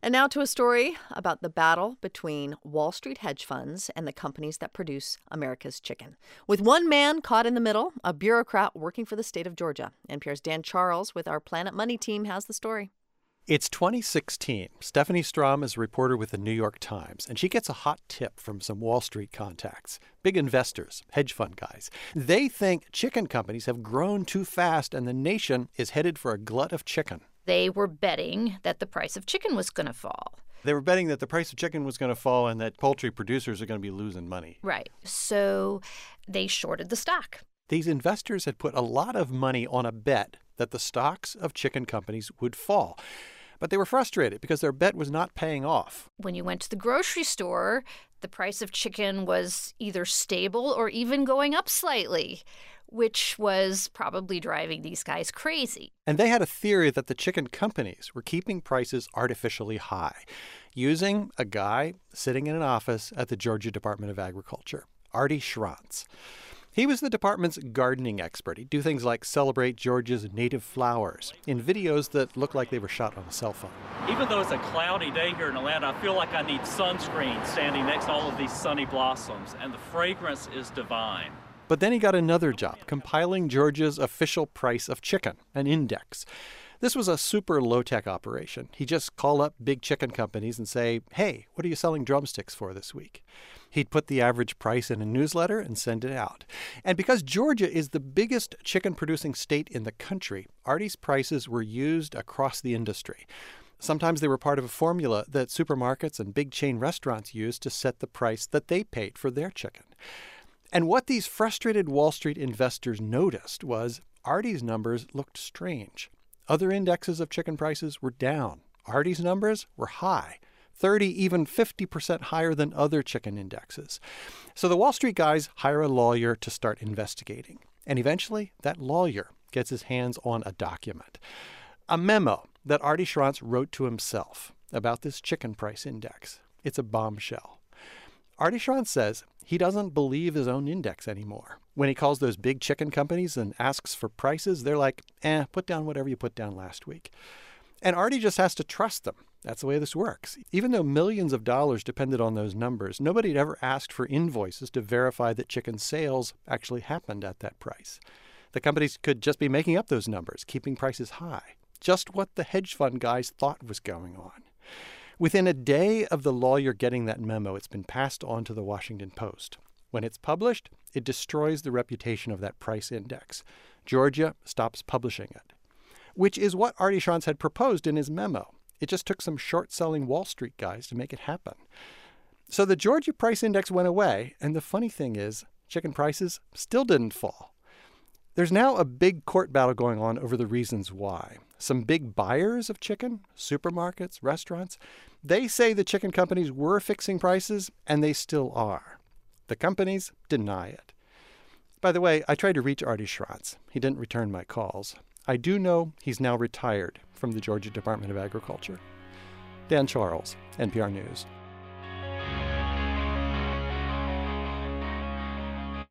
And now to a story about the battle between Wall Street hedge funds and the companies that produce America's chicken. With one man caught in the middle, a bureaucrat working for the state of Georgia. NPR's Dan Charles with our Planet Money team has the story. It's 2016. Stephanie Strom is a reporter with the New York Times, and she gets a hot tip from some Wall Street contacts, big investors, hedge fund guys. They think chicken companies have grown too fast and the nation is headed for a glut of chicken. They were betting that the price of chicken was going to fall. They were betting that the price of chicken was going to fall and that poultry producers are going to be losing money. Right. So they shorted the stock. These investors had put a lot of money on a bet that the stocks of chicken companies would fall. But they were frustrated because their bet was not paying off. When you went to the grocery store, the price of chicken was either stable or even going up slightly, which was probably driving these guys crazy. And they had a theory that the chicken companies were keeping prices artificially high, using a guy sitting in an office at the Georgia Department of Agriculture, Arty Schronce. He was the department's gardening expert. He'd do things like celebrate Georgia's native flowers in videos that looked like they were shot on a cell phone. Even though it's a cloudy day here in Atlanta, I feel like I need sunscreen standing next to all of these sunny blossoms, and the fragrance is divine. But then he got another job, compiling Georgia's official price of chicken, an index. This was a super low-tech operation. He'd just call up big chicken companies and say, hey, what are you selling drumsticks for this week? He'd put the average price in a newsletter and send it out. And because Georgia is the biggest chicken-producing state in the country, Arty's prices were used across the industry. Sometimes they were part of a formula that supermarkets and big chain restaurants used to set the price that they paid for their chicken. And what these frustrated Wall Street investors noticed was Arty's numbers looked strange. Other indexes of chicken prices were down. Arty's numbers were high, 30, even 50% higher than other chicken indexes. So the Wall Street guys hire a lawyer to start investigating. And eventually, that lawyer gets his hands on a document, a memo that Arty Schronce wrote to himself about this chicken price index. It's a bombshell. Arty Schronce says he doesn't believe his own index anymore. When he calls those big chicken companies and asks for prices, they're like, put down whatever you put down last week. And Arty just has to trust them. That's the way this works. Even though millions of dollars depended on those numbers, nobody had ever asked for invoices to verify that chicken sales actually happened at that price. The companies could just be making up those numbers, keeping prices high. Just what the hedge fund guys thought was going on. Within a day of the lawyer getting that memo, it's been passed on to the Washington Post. When it's published, it destroys the reputation of that price index. Georgia stops publishing it, which is what Arty Schronce had proposed in his memo. It just took some short-selling Wall Street guys to make it happen. So the Georgia price index went away, and the funny thing is, chicken prices still didn't fall. There's now a big court battle going on over the reasons why. Some big buyers of chicken, supermarkets, restaurants, they say the chicken companies were fixing prices, and they still are. The companies deny it. By the way, I tried to reach Arty Schronce. He didn't return my calls. I do know he's now retired from the Georgia Department of Agriculture. Dan Charles, NPR News.